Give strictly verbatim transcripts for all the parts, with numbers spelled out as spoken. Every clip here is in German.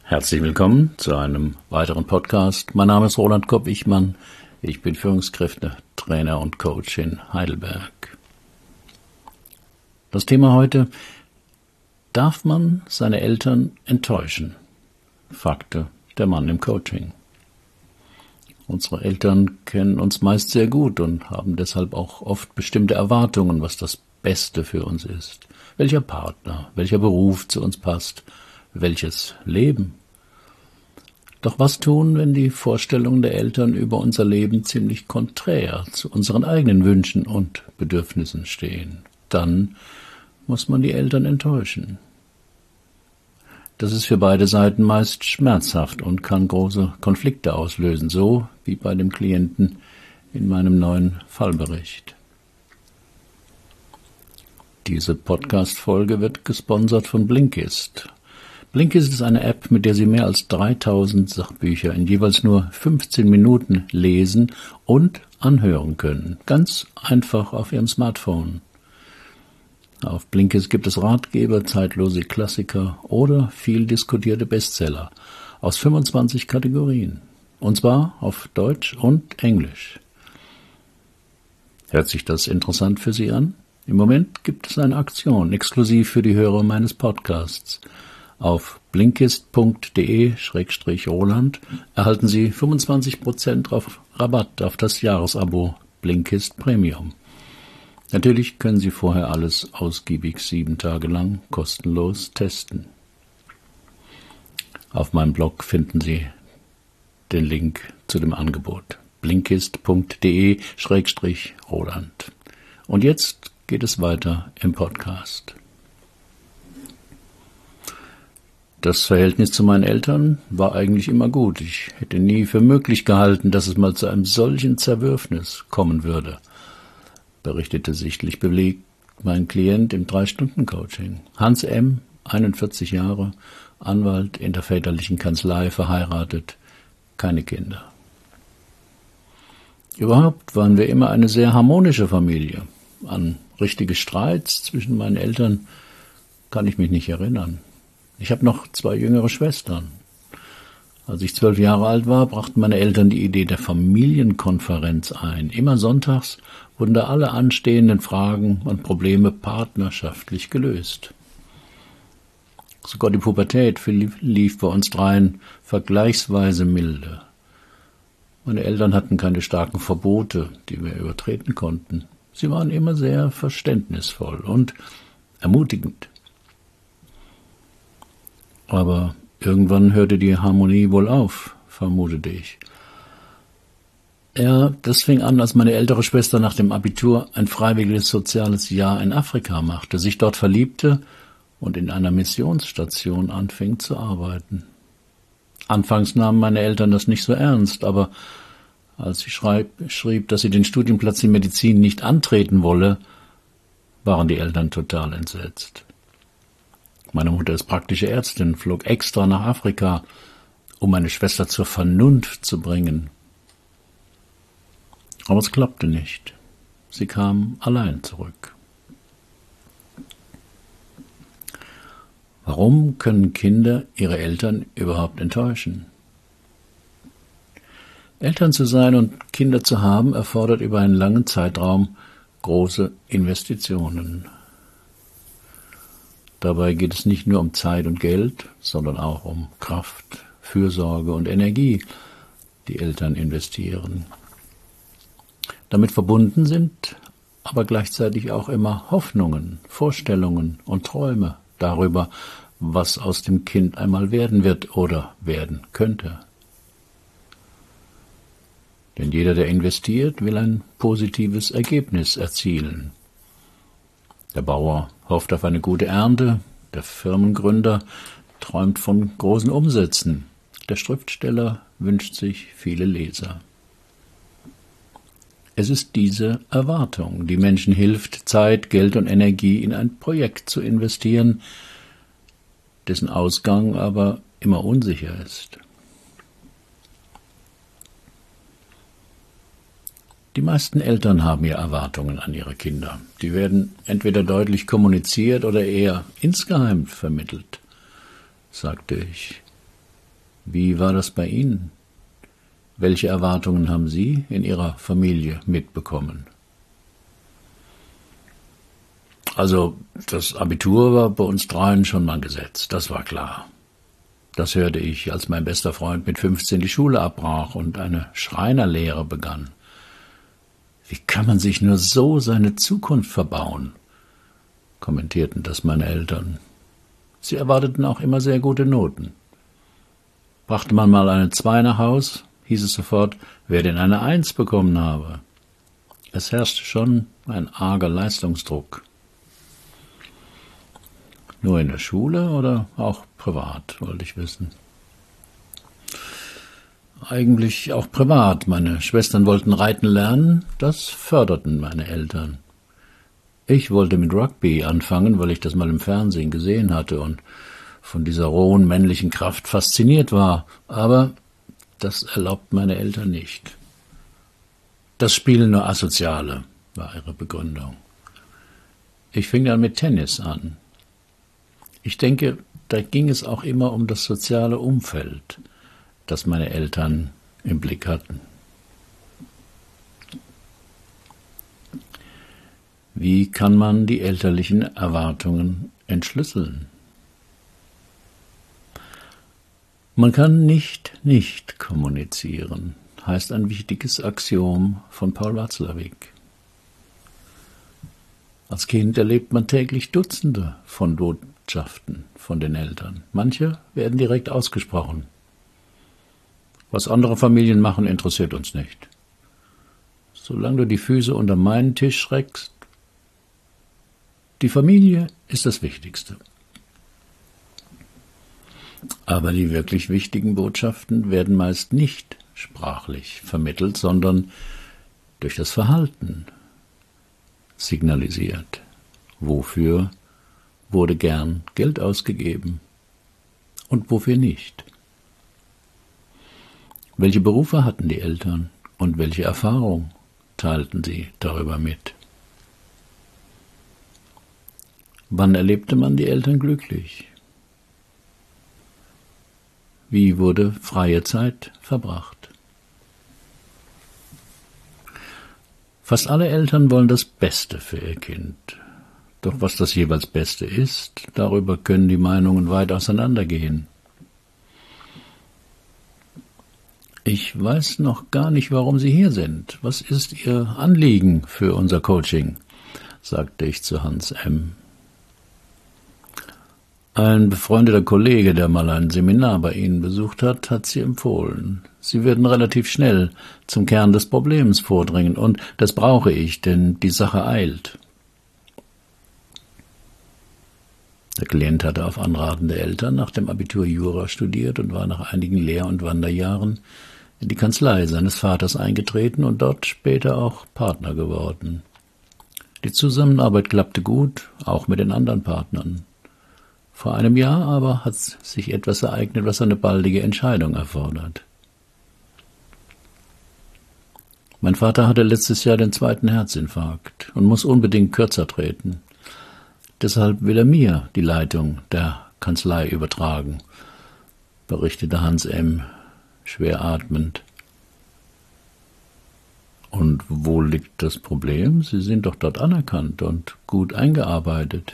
Herzlich willkommen zu einem weiteren Podcast. Mein Name ist Roland Kopp-Wichmann. Ich bin Führungskräfte, Trainer und Coach in Heidelberg. Das Thema heute: Darf man seine Eltern enttäuschen? Fragte der Mann im Coaching. Unsere Eltern kennen uns meist sehr gut und haben deshalb auch oft bestimmte Erwartungen, was das Beste für uns ist. Welcher Partner, welcher Beruf zu uns passt, welches Leben. Doch was tun, wenn die Vorstellungen der Eltern über unser Leben ziemlich konträr zu unseren eigenen Wünschen und Bedürfnissen stehen? Dann muss man die Eltern enttäuschen. Das ist für beide Seiten meist schmerzhaft und kann große Konflikte auslösen, so wie bei dem Klienten in meinem neuen Fallbericht. Diese Podcast-Folge wird gesponsert von Blinkist. Blinkist ist eine App, mit der Sie mehr als dreitausend Sachbücher in jeweils nur fünfzehn Minuten lesen und anhören können. Ganz einfach auf Ihrem Smartphone. Auf Blinkist gibt es Ratgeber, zeitlose Klassiker oder viel diskutierte Bestseller aus fünfundzwanzig Kategorien. Und zwar auf Deutsch und Englisch. Hört sich das interessant für Sie an? Im Moment gibt es eine Aktion, exklusiv für die Hörer meines Podcasts. Auf blinkist punkt de Schrägstrich Roland erhalten Sie fünfundzwanzig Prozent auf Rabatt auf das Jahresabo Blinkist Premium. Natürlich können Sie vorher alles ausgiebig sieben Tage lang kostenlos testen. Auf meinem Blog finden Sie den Link zu dem Angebot blinkist punkt de Schrägstrich Roland. Und jetzt geht es weiter im Podcast. Das Verhältnis zu meinen Eltern war eigentlich immer gut. Ich hätte nie für möglich gehalten, dass es mal zu einem solchen Zerwürfnis kommen würde, berichtete sichtlich bewegt mein Klient im drei-Stunden-Coaching. Hans M., einundvierzig Jahre, Anwalt in der väterlichen Kanzlei, verheiratet, keine Kinder. Überhaupt waren wir immer eine sehr harmonische Familie. An richtige Streits zwischen meinen Eltern kann ich mich nicht erinnern. Ich habe noch zwei jüngere Schwestern. Als ich zwölf Jahre alt war, brachten meine Eltern die Idee der Familienkonferenz ein. Immer sonntags wurden da alle anstehenden Fragen und Probleme partnerschaftlich gelöst. Sogar die Pubertät lief bei uns dreien vergleichsweise milde. Meine Eltern hatten keine starken Verbote, die wir übertreten konnten. Sie waren immer sehr verständnisvoll und ermutigend. Aber irgendwann hörte die Harmonie wohl auf, vermutete ich. Ja, das fing an, als meine ältere Schwester nach dem Abitur ein freiwilliges soziales Jahr in Afrika machte, sich dort verliebte und in einer Missionsstation anfing zu arbeiten. Anfangs nahmen meine Eltern das nicht so ernst, aber als sie schreib, schrieb, dass sie den Studienplatz in Medizin nicht antreten wolle, waren die Eltern total entsetzt. Meine Mutter ist praktische Ärztin, flog extra nach Afrika, um meine Schwester zur Vernunft zu bringen. Aber es klappte nicht. Sie kam allein zurück. Warum können Kinder ihre Eltern überhaupt enttäuschen? Eltern zu sein und Kinder zu haben, erfordert über einen langen Zeitraum große Investitionen. Dabei geht es nicht nur um Zeit und Geld, sondern auch um Kraft, Fürsorge und Energie, die Eltern investieren. Damit verbunden sind aber gleichzeitig auch immer Hoffnungen, Vorstellungen und Träume darüber, was aus dem Kind einmal werden wird oder werden könnte. Denn jeder, der investiert, will ein positives Ergebnis erzielen. Der Bauer hofft auf eine gute Ernte, der Firmengründer träumt von großen Umsätzen, der Schriftsteller wünscht sich viele Leser. Es ist diese Erwartung, die Menschen hilft, Zeit, Geld und Energie in ein Projekt zu investieren, dessen Ausgang aber immer unsicher ist. Die meisten Eltern haben ja Erwartungen an ihre Kinder. Die werden entweder deutlich kommuniziert oder eher insgeheim vermittelt, sagte ich. Wie war das bei Ihnen? Welche Erwartungen haben Sie in Ihrer Familie mitbekommen? Also, das Abitur war bei uns dreien schon mal gesetzt, das war klar. Das hörte ich, als mein bester Freund mit fünfzehn die Schule abbrach und eine Schreinerlehre begann. Wie kann man sich nur so seine Zukunft verbauen? Kommentierten das meine Eltern. Sie erwarteten auch immer sehr gute Noten. Brachte man mal eine Zwei nach Haus, hieß es sofort, wer denn eine Eins bekommen habe. Es herrschte schon ein arger Leistungsdruck. Nur in der Schule oder auch privat, wollte ich wissen. Eigentlich auch privat. Meine Schwestern wollten reiten lernen, das förderten meine Eltern. Ich wollte mit Rugby anfangen, weil ich das mal im Fernsehen gesehen hatte und von dieser rohen männlichen Kraft fasziniert war, aber das erlaubt meine Eltern nicht. Das spielen nur Asoziale, war ihre Begründung. Ich fing dann mit Tennis an. Ich denke, da ging es auch immer um das soziale Umfeld, das meine Eltern im Blick hatten. Wie kann man die elterlichen Erwartungen entschlüsseln? Man kann nicht nicht kommunizieren, heißt ein wichtiges Axiom von Paul Watzlawick. Als Kind erlebt man täglich Dutzende von Botschaften von den Eltern. Manche werden direkt ausgesprochen. Was andere Familien machen, interessiert uns nicht. Solange du die Füße unter meinen Tisch schreckst, die Familie ist das Wichtigste. Aber die wirklich wichtigen Botschaften werden meist nicht sprachlich vermittelt, sondern durch das Verhalten signalisiert. Wofür wurde gern Geld ausgegeben und wofür nicht? Welche Berufe hatten die Eltern und welche Erfahrung teilten sie darüber mit? Wann erlebte man die Eltern glücklich? Wie wurde freie Zeit verbracht? Fast alle Eltern wollen das Beste für ihr Kind. Doch was das jeweils Beste ist, darüber können die Meinungen weit auseinandergehen. Ich weiß noch gar nicht, warum Sie hier sind. Was ist Ihr Anliegen für unser Coaching? Sagte ich zu Hans M. Ein befreundeter Kollege, der mal ein Seminar bei Ihnen besucht hat, hat Sie empfohlen. Sie werden relativ schnell zum Kern des Problems vordringen, und das brauche ich, denn die Sache eilt. Der Klient hatte auf Anraten der Eltern nach dem Abitur Jura studiert und war nach einigen Lehr- und Wanderjahren in die Kanzlei seines Vaters eingetreten und dort später auch Partner geworden. Die Zusammenarbeit klappte gut, auch mit den anderen Partnern. Vor einem Jahr aber hat sich etwas ereignet, was eine baldige Entscheidung erfordert. Mein Vater hatte letztes Jahr den zweiten Herzinfarkt und muss unbedingt kürzer treten. Deshalb will er mir die Leitung der Kanzlei übertragen, berichtete Hans M. schwer atmend. Und wo liegt das Problem? Sie sind doch dort anerkannt und gut eingearbeitet.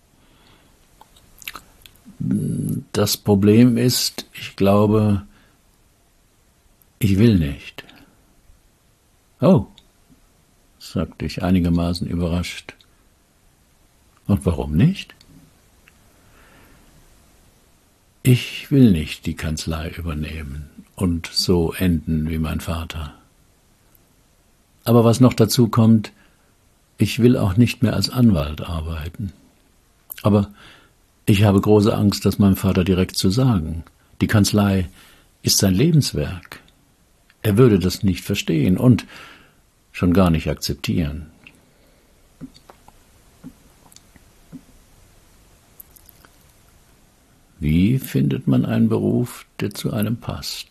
Das Problem ist, ich glaube, ich will nicht. Oh, sagte ich einigermaßen überrascht. Und warum nicht? Ich will nicht die Kanzlei übernehmen und so enden wie mein Vater. Aber was noch dazu kommt, ich will auch nicht mehr als Anwalt arbeiten. Aber ich habe große Angst, das meinem Vater direkt zu sagen. Die Kanzlei ist sein Lebenswerk. Er würde das nicht verstehen und schon gar nicht akzeptieren. Wie findet man einen Beruf, der zu einem passt?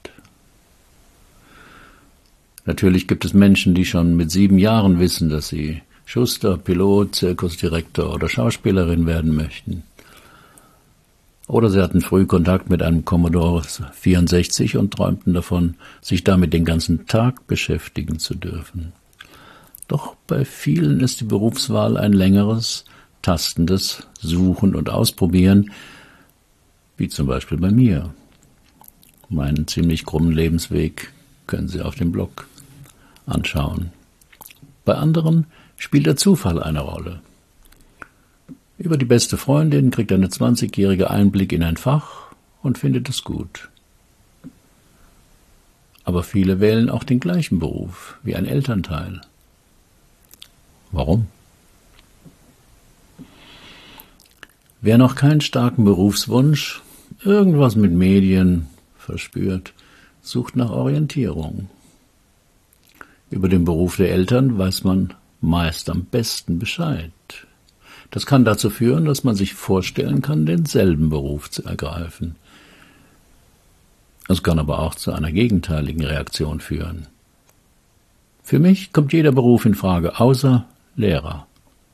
Natürlich gibt es Menschen, die schon mit sieben Jahren wissen, dass sie Schuster, Pilot, Zirkusdirektor oder Schauspielerin werden möchten. Oder sie hatten früh Kontakt mit einem Commodore vierundsechzig und träumten davon, sich damit den ganzen Tag beschäftigen zu dürfen. Doch bei vielen ist die Berufswahl ein längeres, tastendes Suchen und Ausprobieren, wie zum Beispiel bei mir. Meinen ziemlich krummen Lebensweg können Sie auf dem Blog anschauen. Bei anderen spielt der Zufall eine Rolle. Über die beste Freundin kriegt eine zwanzigjährige Einblick in ein Fach und findet es gut. Aber viele wählen auch den gleichen Beruf wie ein Elternteil. Warum? Wer noch keinen starken Berufswunsch, irgendwas mit Medien verspürt, sucht nach Orientierung. Über den Beruf der Eltern weiß man meist am besten Bescheid. Das kann dazu führen, dass man sich vorstellen kann, denselben Beruf zu ergreifen. Es kann aber auch zu einer gegenteiligen Reaktion führen. Für mich kommt jeder Beruf in Frage, außer Lehrer.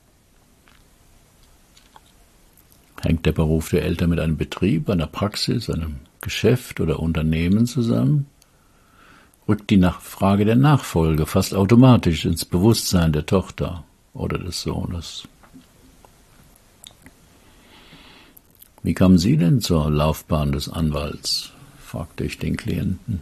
Hängt der Beruf der Eltern mit einem Betrieb, einer Praxis, einem Geschäft oder Unternehmen zusammen, rückt die Frage der Nachfolge fast automatisch ins Bewusstsein der Tochter oder des Sohnes. Wie kamen Sie denn zur Laufbahn des Anwalts? Fragte ich den Klienten.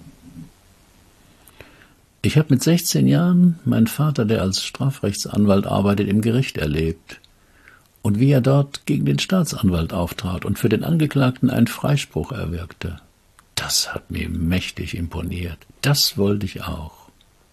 Ich habe mit sechzehn Jahren meinen Vater, der als Strafrechtsanwalt arbeitet, im Gericht erlebt und wie er dort gegen den Staatsanwalt auftrat und für den Angeklagten einen Freispruch erwirkte. Das hat mir mächtig imponiert. Das wollte ich auch.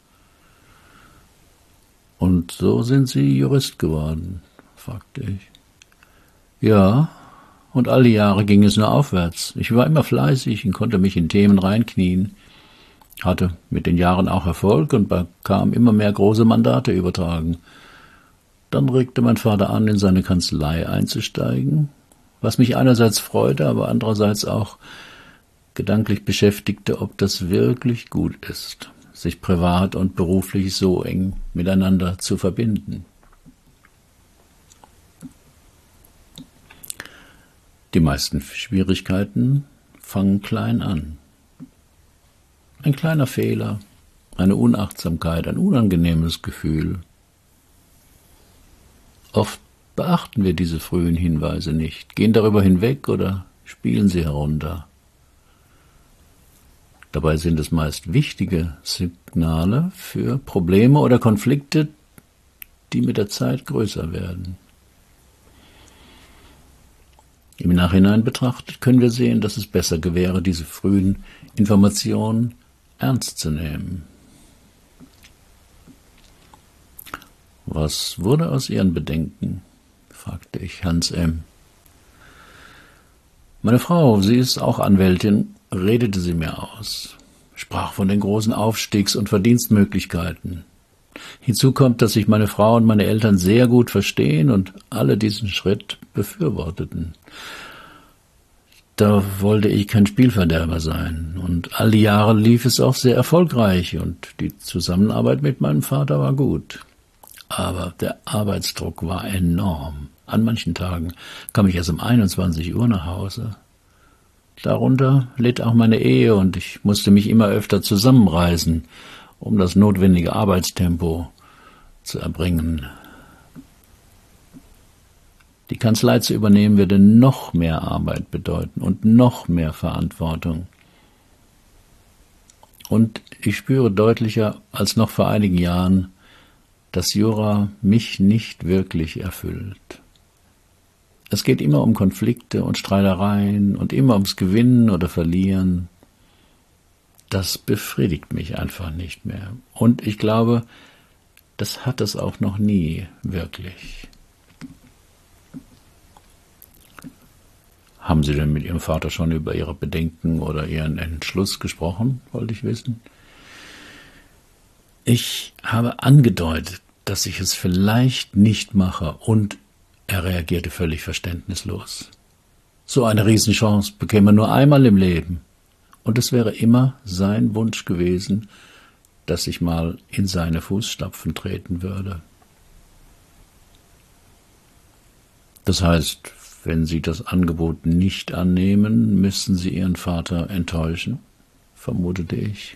Und so sind Sie Jurist geworden? Fragte ich. Ja, und all die Jahre ging es nur aufwärts. Ich war immer fleißig und konnte mich in Themen reinknien, hatte mit den Jahren auch Erfolg und bekam immer mehr große Mandate übertragen. Dann regte mein Vater an, in seine Kanzlei einzusteigen, was mich einerseits freute, aber andererseits auch gedanklich beschäftigte, ob das wirklich gut ist, sich privat und beruflich so eng miteinander zu verbinden. Die meisten Schwierigkeiten fangen klein an. Ein kleiner Fehler, eine Unachtsamkeit, ein unangenehmes Gefühl. Oft beachten wir diese frühen Hinweise nicht, gehen darüber hinweg oder spielen sie herunter. Dabei sind es meist wichtige Signale für Probleme oder Konflikte, die mit der Zeit größer werden. Im Nachhinein betrachtet können wir sehen, dass es besser wäre, diese frühen Informationen ernst zu nehmen. Was wurde aus Ihren Bedenken? Fragte ich Hans M. Meine Frau, sie ist auch Anwältin, redete sie mir aus, sprach von den großen Aufstiegs- und Verdienstmöglichkeiten. Hinzu kommt, dass sich meine Frau und meine Eltern sehr gut verstehen und alle diesen Schritt befürworteten. Da wollte ich kein Spielverderber sein, und all die Jahre lief es auch sehr erfolgreich und die Zusammenarbeit mit meinem Vater war gut. Aber der Arbeitsdruck war enorm. An manchen Tagen kam ich erst um einundzwanzig Uhr nach Hause. Darunter litt auch meine Ehe und ich musste mich immer öfter zusammenreißen, um das notwendige Arbeitstempo zu erbringen. Die Kanzlei zu übernehmen würde noch mehr Arbeit bedeuten und noch mehr Verantwortung. Und ich spüre deutlicher als noch vor einigen Jahren, dass Jura mich nicht wirklich erfüllt. Es geht immer um Konflikte und Streitereien und immer ums Gewinnen oder Verlieren. Das befriedigt mich einfach nicht mehr. Und ich glaube, das hat es auch noch nie wirklich. Haben Sie denn mit Ihrem Vater schon über Ihre Bedenken oder Ihren Entschluss gesprochen, wollte ich wissen? Ich habe angedeutet, dass ich es vielleicht nicht mache, und er reagierte völlig verständnislos. So eine Riesenchance bekäme er nur einmal im Leben. Und es wäre immer sein Wunsch gewesen, dass ich mal in seine Fußstapfen treten würde. Das heißt, Wenn Sie das Angebot nicht annehmen, müssten Sie Ihren Vater enttäuschen, vermutete ich.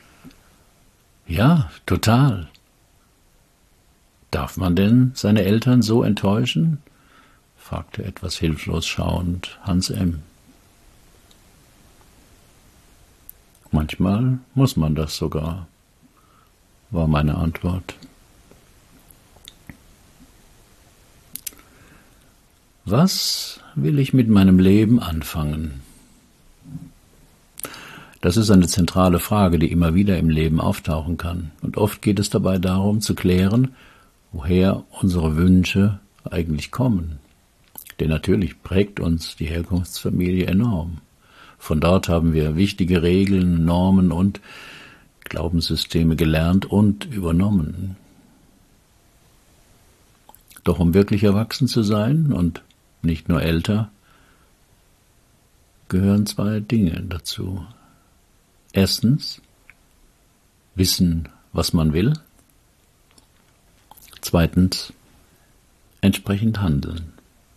Ja, total. Darf man denn seine Eltern so enttäuschen? Fragte etwas hilflos schauend Hans M. Manchmal muss man das sogar, war meine Antwort. Was will ich mit meinem Leben anfangen? Das ist eine zentrale Frage, die immer wieder im Leben auftauchen kann. Und oft geht es dabei darum, zu klären, woher unsere Wünsche eigentlich kommen. Denn natürlich prägt uns die Herkunftsfamilie enorm. Von dort haben wir wichtige Regeln, Normen und Glaubenssysteme gelernt und übernommen. Doch um wirklich erwachsen zu sein und nicht nur älter, gehören zwei Dinge dazu. Erstens, wissen, was man will. Zweitens, entsprechend handeln.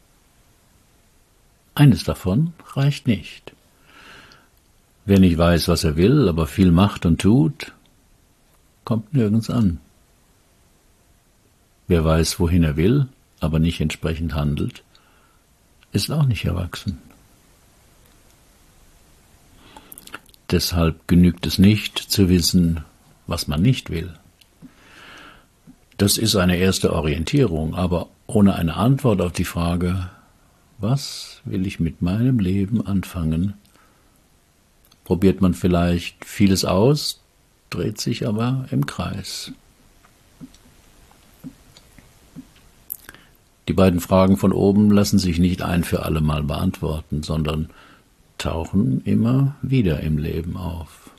Eines davon reicht nicht. Wer nicht weiß, was er will, aber viel macht und tut, kommt nirgends an. Wer weiß, wohin er will, aber nicht entsprechend handelt, ist auch nicht erwachsen. Deshalb genügt es nicht, zu wissen, was man nicht will. Das ist eine erste Orientierung, aber ohne eine Antwort auf die Frage, was will ich mit meinem Leben anfangen, probiert man vielleicht vieles aus, dreht sich aber im Kreis. Die beiden Fragen von oben lassen sich nicht ein für alle Mal beantworten, sondern tauchen immer wieder im Leben auf.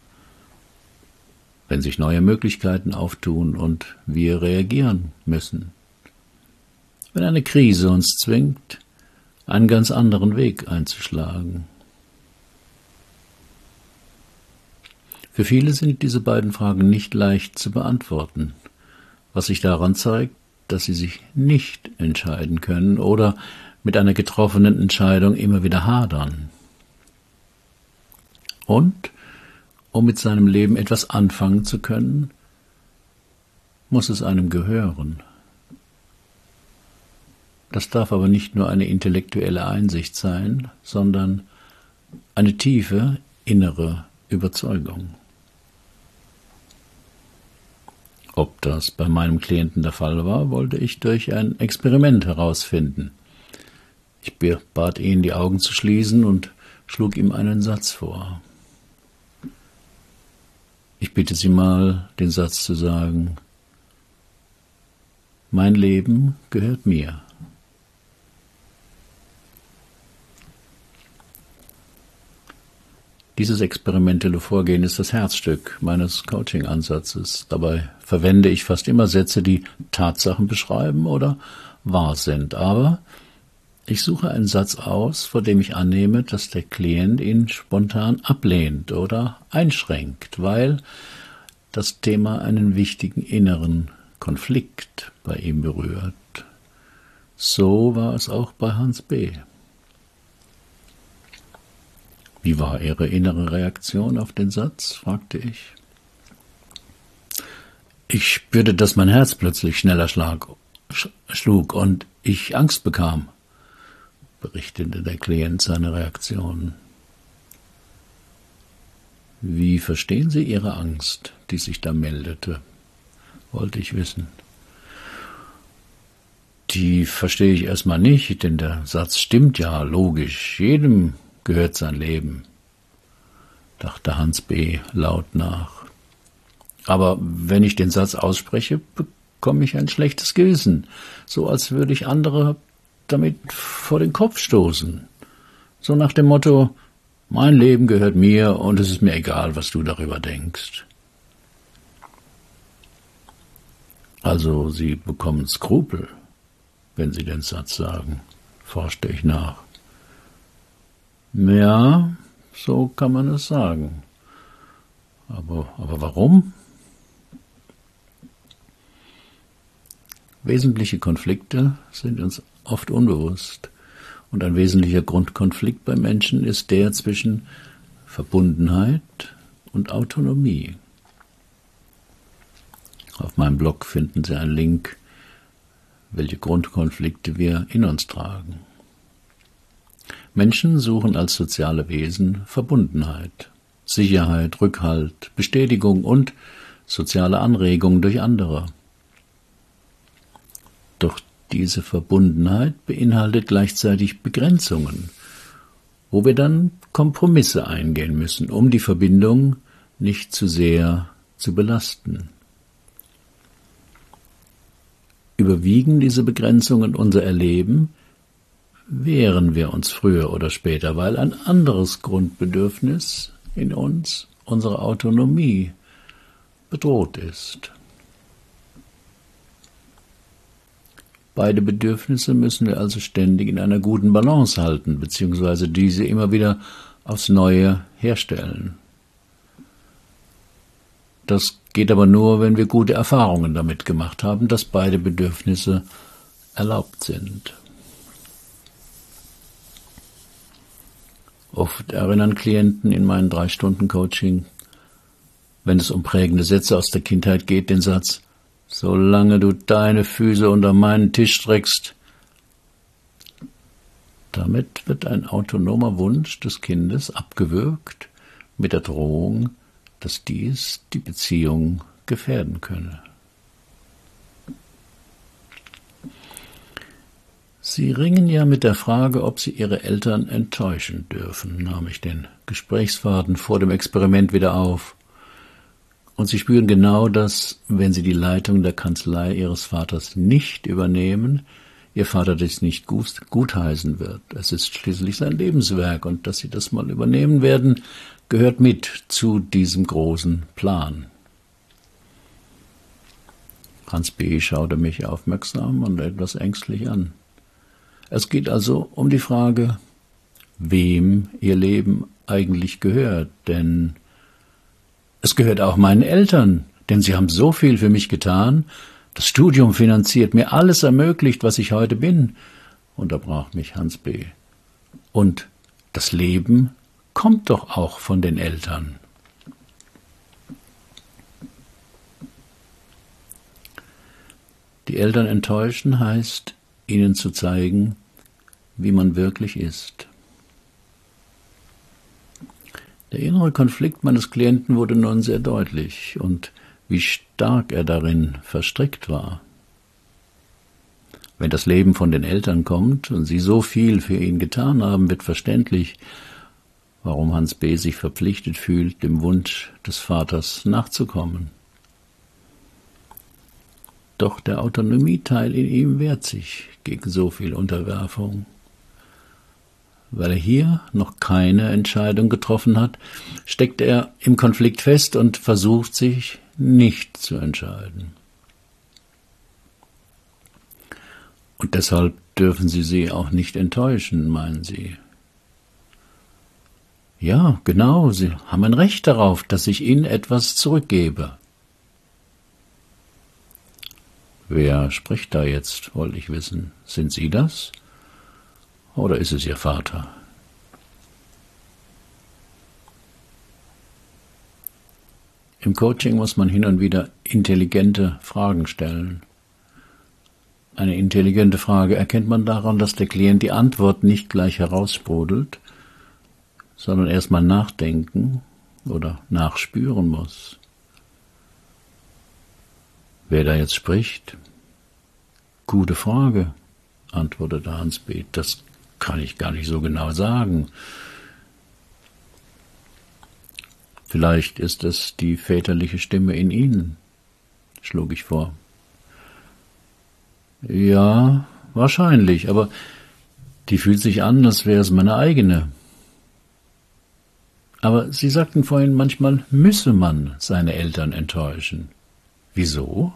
Wenn sich neue Möglichkeiten auftun und wir reagieren müssen. Wenn eine Krise uns zwingt, einen ganz anderen Weg einzuschlagen. Für viele sind diese beiden Fragen nicht leicht zu beantworten, was sich daran zeigt, dass sie sich nicht entscheiden können oder mit einer getroffenen Entscheidung immer wieder hadern. Und, um mit seinem Leben etwas anfangen zu können, muss es einem gehören. Das darf aber nicht nur eine intellektuelle Einsicht sein, sondern eine tiefe innere Überzeugung. Ob das bei meinem Klienten der Fall war, wollte ich durch ein Experiment herausfinden. Ich bat ihn, die Augen zu schließen und schlug ihm einen Satz vor. Ich bitte Sie mal, den Satz zu sagen: Mein Leben gehört mir. Dieses experimentelle Vorgehen ist das Herzstück meines Coaching-Ansatzes. Dabei verwende ich fast immer Sätze, die Tatsachen beschreiben oder wahr sind. Aber ich suche einen Satz aus, vor dem ich annehme, dass der Klient ihn spontan ablehnt oder einschränkt, weil das Thema einen wichtigen inneren Konflikt bei ihm berührt. So war es auch bei Hans B. Wie war Ihre innere Reaktion auf den Satz? Fragte ich. Ich spürte, dass mein Herz plötzlich schneller schlag, sch- schlug und ich Angst bekam, berichtete der Klient seine Reaktion. Wie verstehen Sie Ihre Angst, die sich da meldete? Wollte ich wissen. Die verstehe ich erstmal nicht, denn der Satz stimmt ja, logisch. Jedem gehört sein Leben, dachte Hans B. laut nach. Aber wenn ich den Satz ausspreche, bekomme ich ein schlechtes Gewissen, so als würde ich andere damit vor den Kopf stoßen. So nach dem Motto, mein Leben gehört mir und es ist mir egal, was du darüber denkst. Also Sie bekommen Skrupel, wenn Sie den Satz sagen, forschte ich nach. Ja, so kann man es sagen. Aber, aber warum? Wesentliche Konflikte sind uns oft unbewusst Und ein wesentlicher Grundkonflikt bei Menschen ist der zwischen Verbundenheit und Autonomie. Auf meinem Blog finden Sie einen Link, welche Grundkonflikte wir in uns tragen. Menschen suchen als soziale Wesen Verbundenheit, Sicherheit, Rückhalt, Bestätigung und soziale Anregung durch andere. Doch diese Verbundenheit beinhaltet gleichzeitig Begrenzungen, wo wir dann Kompromisse eingehen müssen, um die Verbindung nicht zu sehr zu belasten. Überwiegen diese Begrenzungen unser Erleben, wehren wir uns früher oder später, weil ein anderes Grundbedürfnis in uns, unsere Autonomie, bedroht ist. Beide Bedürfnisse müssen wir also ständig in einer guten Balance halten, beziehungsweise diese immer wieder aufs Neue herstellen. Das geht aber nur, wenn wir gute Erfahrungen damit gemacht haben, dass beide Bedürfnisse erlaubt sind. Oft erinnern Klienten in meinen drei Stunden Coaching, wenn es um prägende Sätze aus der Kindheit geht, den Satz: Solange du deine Füße unter meinen Tisch streckst. Damit wird ein autonomer Wunsch des Kindes abgewürgt mit der Drohung, dass dies die Beziehung gefährden könne. Sie ringen ja mit der Frage, ob Sie Ihre Eltern enttäuschen dürfen, nahm ich den Gesprächsfaden vor dem Experiment wieder auf. Und Sie spüren genau, dass, wenn Sie die Leitung der Kanzlei Ihres Vaters nicht übernehmen, Ihr Vater dies nicht gut, gutheißen wird. Es ist schließlich sein Lebenswerk, und dass Sie das mal übernehmen werden, gehört mit zu diesem großen Plan. Hans B. schaute mich aufmerksam und etwas ängstlich an. Es geht also um die Frage, wem Ihr Leben eigentlich gehört, denn es gehört auch meinen Eltern, denn sie haben so viel für mich getan. Das Studium finanziert, mir alles ermöglicht, was ich heute bin, unterbrach mich Hans B. Und das Leben kommt doch auch von den Eltern. Die Eltern enttäuschen heißt, ihnen zu zeigen, wie man wirklich ist. Der innere Konflikt meines Klienten wurde nun sehr deutlich und wie stark er darin verstrickt war. Wenn das Leben von den Eltern kommt und sie so viel für ihn getan haben, wird verständlich, warum Hans B. sich verpflichtet fühlt, dem Wunsch des Vaters nachzukommen. Doch der Autonomieteil in ihm wehrt sich gegen so viel Unterwerfung. Weil er hier noch keine Entscheidung getroffen hat, steckt er im Konflikt fest und versucht sich nicht zu entscheiden. Und deshalb dürfen Sie sie auch nicht enttäuschen, meinen Sie? Ja, genau, Sie haben ein Recht darauf, dass ich Ihnen etwas zurückgebe. Wer spricht da jetzt, wollte ich wissen. Sind Sie das? Oder ist es Ihr Vater? Im Coaching muss man hin und wieder intelligente Fragen stellen. Eine intelligente Frage erkennt man daran, dass der Klient die Antwort nicht gleich heraussprudelt, sondern erstmal nachdenken oder nachspüren muss. Wer da jetzt spricht? Gute Frage, antwortete Hans B. Das kann ich gar nicht so genau sagen. Vielleicht ist es die väterliche Stimme in Ihnen, schlug ich vor. Ja, wahrscheinlich, aber die fühlt sich an, als wäre es meine eigene. Aber Sie sagten vorhin, manchmal müsse man seine Eltern enttäuschen. Wieso?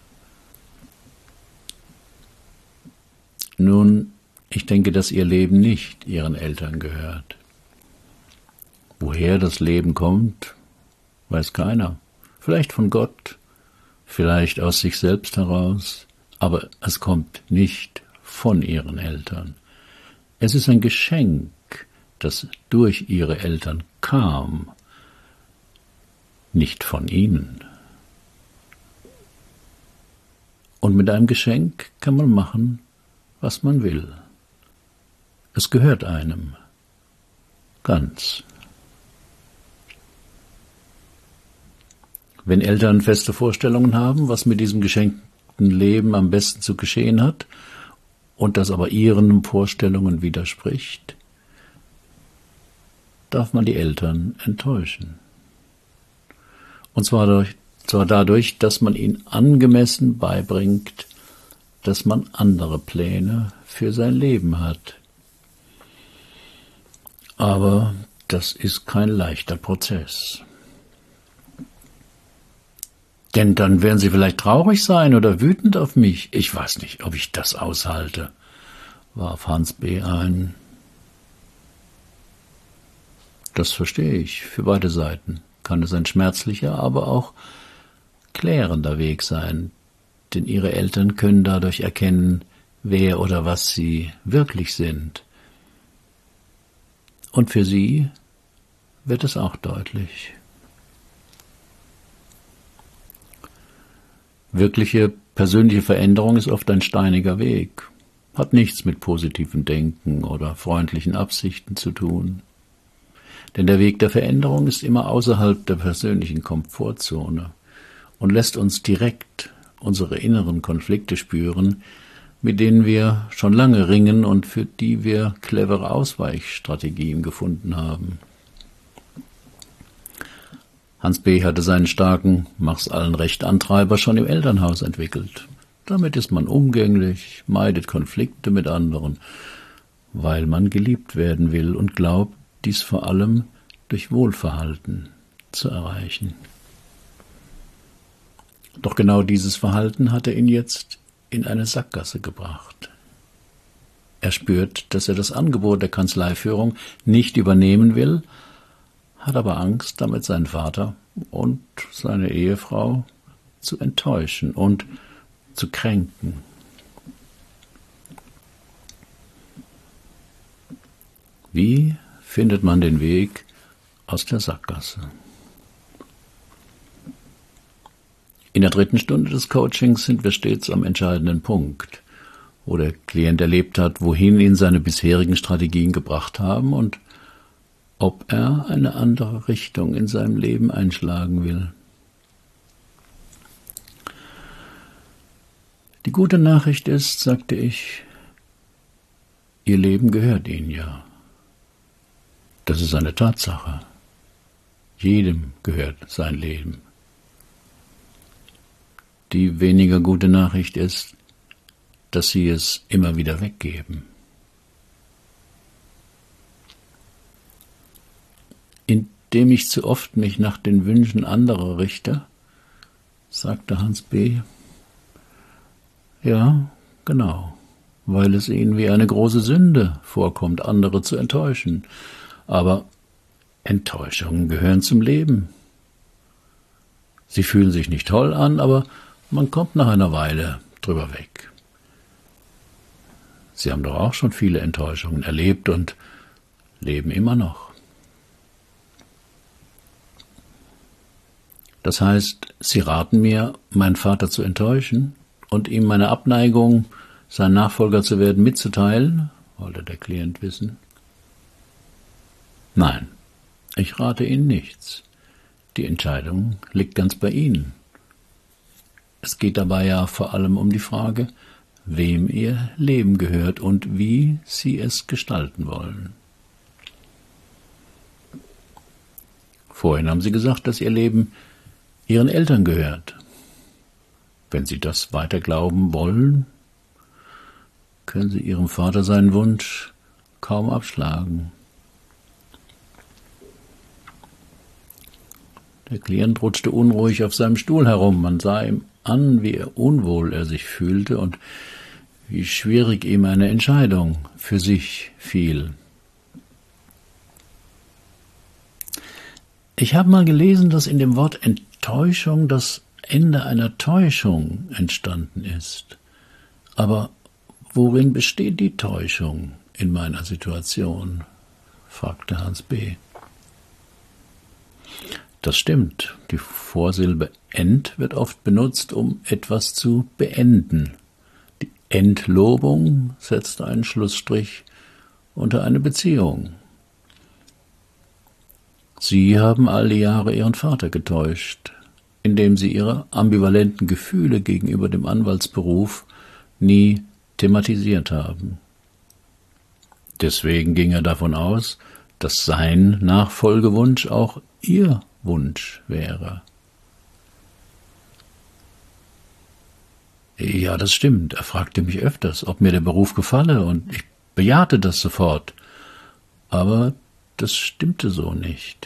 Nun, ich denke, dass Ihr Leben nicht Ihren Eltern gehört. Woher das Leben kommt, weiß keiner. Vielleicht von Gott, vielleicht aus sich selbst heraus, aber es kommt nicht von Ihren Eltern. Es ist ein Geschenk, das durch ihre Eltern kam, nicht von ihnen. Und mit einem Geschenk kann man machen, was man will. Es gehört einem ganz. Wenn Eltern feste Vorstellungen haben, was mit diesem geschenkten Leben am besten zu geschehen hat, und das aber ihren Vorstellungen widerspricht, darf man die Eltern enttäuschen. Und zwar, durch, zwar dadurch, dass man ihnen angemessen beibringt, dass man andere Pläne für sein Leben hat. Aber das ist kein leichter Prozess. Denn dann werden sie vielleicht traurig sein oder wütend auf mich. Ich weiß nicht, ob ich das aushalte, warf Hans B. ein. Das verstehe ich. Für beide Seiten kann es ein schmerzlicher, aber auch klärender Weg sein, denn ihre Eltern können dadurch erkennen, wer oder was sie wirklich sind. Und für sie wird es auch deutlich. Wirkliche persönliche Veränderung ist oft ein steiniger Weg, hat nichts mit positivem Denken oder freundlichen Absichten zu tun. Denn der Weg der Veränderung ist immer außerhalb der persönlichen Komfortzone und lässt uns direkt unsere inneren Konflikte spüren, mit denen wir schon lange ringen und für die wir clevere Ausweichstrategien gefunden haben. Hans B. hatte seinen starken Mach's allen recht Antreiber schon im Elternhaus entwickelt. Damit ist man umgänglich, meidet Konflikte mit anderen, weil man geliebt werden will und glaubt, dies vor allem durch Wohlverhalten zu erreichen. Doch genau dieses Verhalten hatte ihn jetzt in eine Sackgasse gebracht. Er spürt, dass er das Angebot der Kanzleiführung nicht übernehmen will, hat aber Angst, damit seinen Vater und seine Ehefrau zu enttäuschen und zu kränken. Wie findet man den Weg aus der Sackgasse? In der dritten Stunde des Coachings sind wir stets am entscheidenden Punkt, wo der Klient erlebt hat, wohin ihn seine bisherigen Strategien gebracht haben und ob er eine andere Richtung in seinem Leben einschlagen will. Die gute Nachricht ist, sagte ich, Ihr Leben gehört Ihnen ja. Das ist eine Tatsache. Jedem gehört sein Leben. Die weniger gute Nachricht ist, dass Sie es immer wieder weggeben. Indem ich zu oft mich nach den Wünschen anderer richte, sagte Hans B. Ja, genau, weil es Ihnen wie eine große Sünde vorkommt, andere zu enttäuschen. Aber Enttäuschungen gehören zum Leben. Sie fühlen sich nicht toll an, aber man kommt nach einer Weile drüber weg. Sie haben doch auch schon viele Enttäuschungen erlebt und leben immer noch. Das heißt, Sie raten mir, meinen Vater zu enttäuschen und ihm meine Abneigung, sein Nachfolger zu werden, mitzuteilen, wollte der Klient wissen. Nein, ich rate Ihnen nichts. Die Entscheidung liegt ganz bei Ihnen. Es geht dabei ja vor allem um die Frage, wem Ihr Leben gehört und wie Sie es gestalten wollen. Vorhin haben Sie gesagt, dass Ihr Leben Ihren Eltern gehört. Wenn Sie das weiter glauben wollen, können Sie Ihrem Vater seinen Wunsch kaum abschlagen. Der Klient rutschte unruhig auf seinem Stuhl herum. Man sah ihm an, wie unwohl er sich fühlte und wie schwierig ihm eine Entscheidung für sich fiel. Ich habe mal gelesen, dass in dem Wort Enttäuschung das Ende einer Täuschung entstanden ist. Aber worin besteht die Täuschung, in meiner Situation?, fragte Hans B. Das stimmt. Die Vorsilbe end wird oft benutzt, um etwas zu beenden. Die Entlobung setzt einen Schlussstrich unter eine Beziehung. Sie haben all die Jahre Ihren Vater getäuscht, indem Sie Ihre ambivalenten Gefühle gegenüber dem Anwaltsberuf nie thematisiert haben. Deswegen ging er davon aus, dass sein Nachfolgewunsch auch Ihr Wunsch wäre. Ja, das stimmt. Er fragte mich öfters, ob mir der Beruf gefalle, und ich bejahte das sofort. Aber das stimmte so nicht.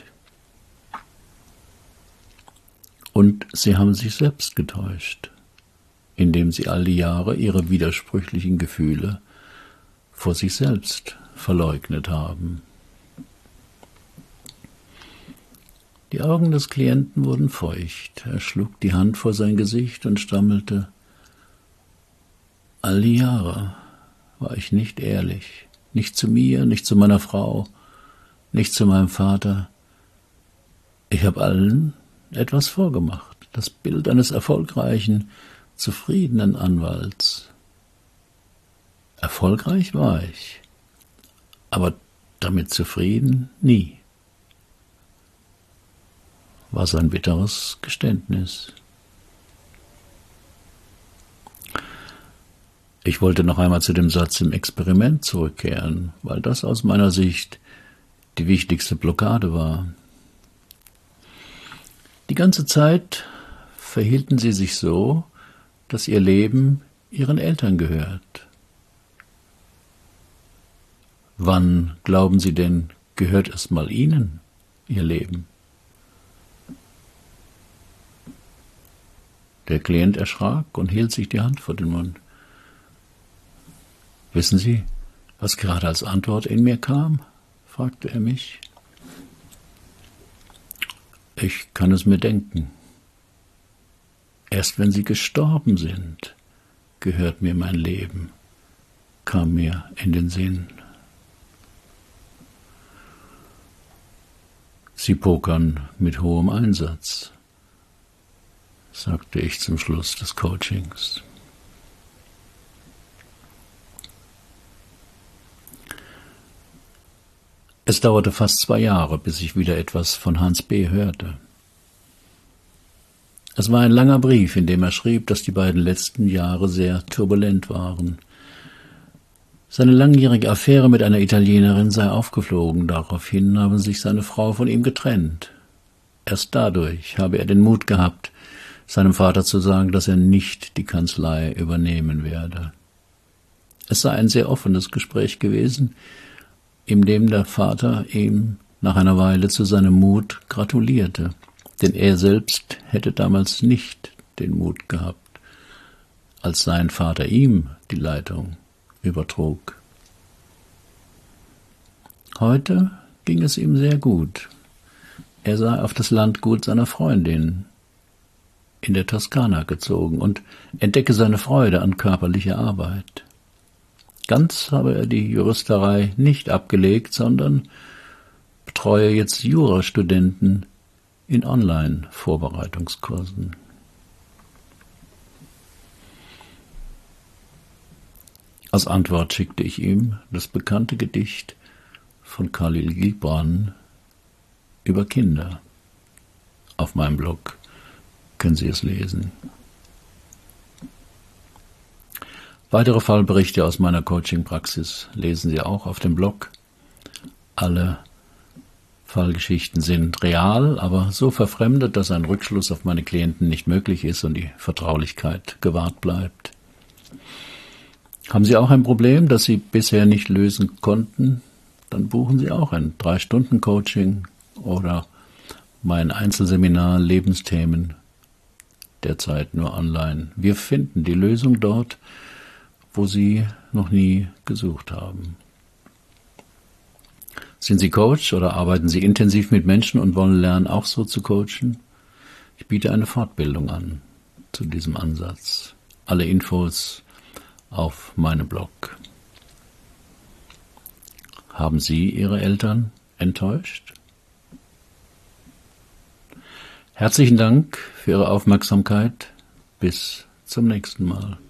Und Sie haben sich selbst getäuscht, indem Sie all die Jahre Ihre widersprüchlichen Gefühle vor sich selbst verleugnet haben. Die Augen des Klienten wurden feucht. Er schlug die Hand vor sein Gesicht und stammelte: All die Jahre war ich nicht ehrlich, nicht zu mir, nicht zu meiner Frau, nicht zu meinem Vater. Ich habe allen etwas vorgemacht, das Bild eines erfolgreichen, zufriedenen Anwalts. Erfolgreich war ich, aber damit zufrieden nie. War sein bitteres Geständnis. Ich wollte noch einmal zu dem Satz im Experiment zurückkehren, weil das aus meiner Sicht die wichtigste Blockade war. Die ganze Zeit verhielten sie sich so, dass ihr Leben ihren Eltern gehört. Wann, glauben Sie denn, gehört es mal Ihnen, Ihr Leben? Der Klient erschrak und hielt sich die Hand vor den Mund. Wissen Sie, was gerade als Antwort in mir kam?, fragte er mich. Ich kann es mir denken. Erst wenn Sie gestorben sind, gehört mir mein Leben, kam mir in den Sinn. Sie pokern mit hohem Einsatz, sagte ich zum Schluss des Coachings. Es dauerte fast zwei Jahre, bis ich wieder etwas von Hans B. hörte. Es war ein langer Brief, in dem er schrieb, dass die beiden letzten Jahre sehr turbulent waren. Seine langjährige Affäre mit einer Italienerin sei aufgeflogen, daraufhin habe sich seine Frau von ihm getrennt. Erst dadurch habe er den Mut gehabt, seinem Vater zu sagen, dass er nicht die Kanzlei übernehmen werde. Es sei ein sehr offenes Gespräch gewesen, in dem der Vater ihm nach einer Weile zu seinem Mut gratulierte, denn er selbst hätte damals nicht den Mut gehabt, als sein Vater ihm die Leitung übertrug. Heute ging es ihm sehr gut. Er sei auf das Landgut seiner Freundin in der Toskana gezogen und entdecke seine Freude an körperlicher Arbeit. Ganz habe er die Juristerei nicht abgelegt, sondern betreue jetzt Jurastudenten in Online-Vorbereitungskursen. Als Antwort schickte ich ihm das bekannte Gedicht von Khalil Gibran über Kinder. Auf meinem Blog können Sie es lesen. Weitere Fallberichte aus meiner Coaching-Praxis lesen Sie auch auf dem Blog. Alle Fallgeschichten sind real, aber so verfremdet, dass ein Rückschluss auf meine Klienten nicht möglich ist und die Vertraulichkeit gewahrt bleibt. Haben Sie auch ein Problem, das Sie bisher nicht lösen konnten? Dann buchen Sie auch ein drei Stunden Coaching oder mein Einzelseminar Lebensthemen, derzeit nur online. Wir finden die Lösung dort, wo Sie noch nie gesucht haben. Sind Sie Coach oder arbeiten Sie intensiv mit Menschen und wollen lernen, auch so zu coachen? Ich biete eine Fortbildung an zu diesem Ansatz. Alle Infos auf meinem Blog. Haben Sie Ihre Eltern enttäuscht? Herzlichen Dank für Ihre Aufmerksamkeit. Bis zum nächsten Mal.